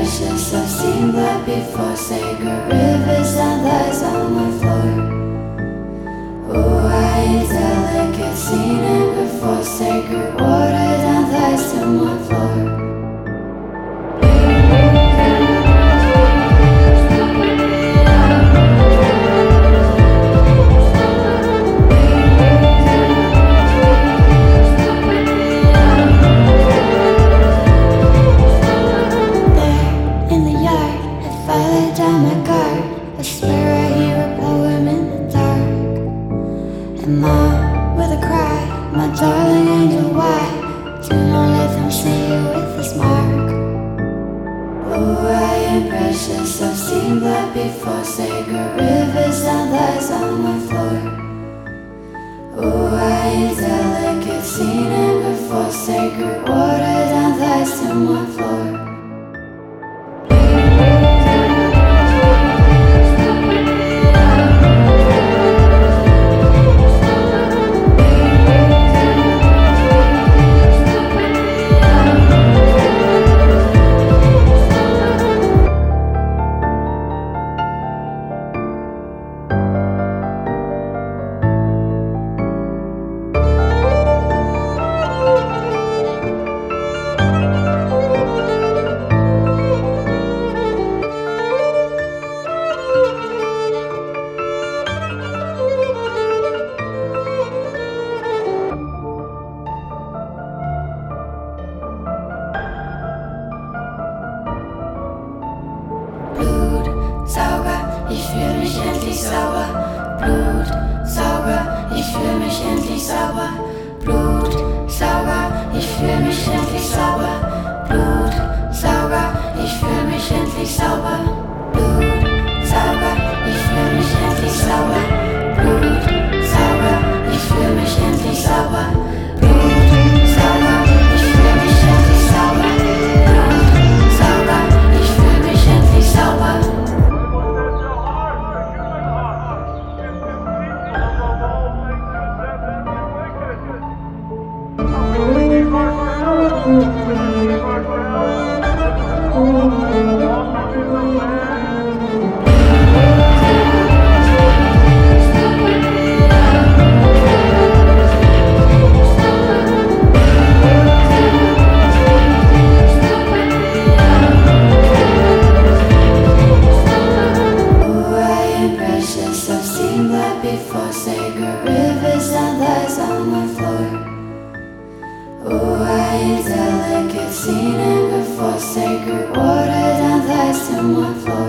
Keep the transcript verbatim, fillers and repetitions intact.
precious. I've seen blood before, sacred rivers and lies on my floor. Oh, I ain't delicate, seen it before, sacred water down lies to my floor. Down my guard, I swear I hear a poem in the dark. And mom, with a cry, my darling angel, why do not let them see you with this mark? Oh, I am precious, I've seen blood before, sacred rivers and lies on my floor. Oh, I ain't delicate, seen it before, sacred water down lies to my floor. Ich fühl mich endlich sauber, Blutsauger, ich fühl mich endlich sauber, Blutsauger, ich fühl mich endlich sauber, Blutsauger, ich fühl mich endlich sauber, Blutsauger, ich fühl mich endlich sauber, Blutsauger, ich fühl mich endlich sauber, Blutsauger, ich fühl mich endlich sauber, Blutsauger, ich fühl mich endlich sauber. I've seen blood before, sacred rivers and lies on my floor. Oh, I ain't delicate, seen it before, sacred water down lies to my floor.